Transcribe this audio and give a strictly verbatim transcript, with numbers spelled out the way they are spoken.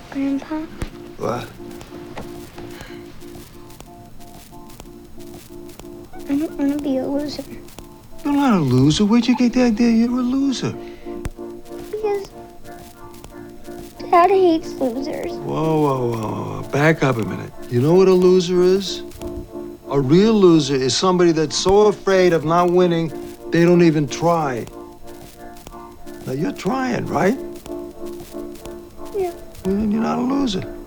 Grandpa, What? I don't want to be a loser. You're not a loser. Where'd you get the idea you're a loser? Because Dad hates losers. Whoa, whoa, whoa, whoa. Back up a minute. You know what a loser is? A real loser is somebody that's so afraid of not winning, they don't even try. Now, you're trying, right? Yeah. Well, then you're not a loser.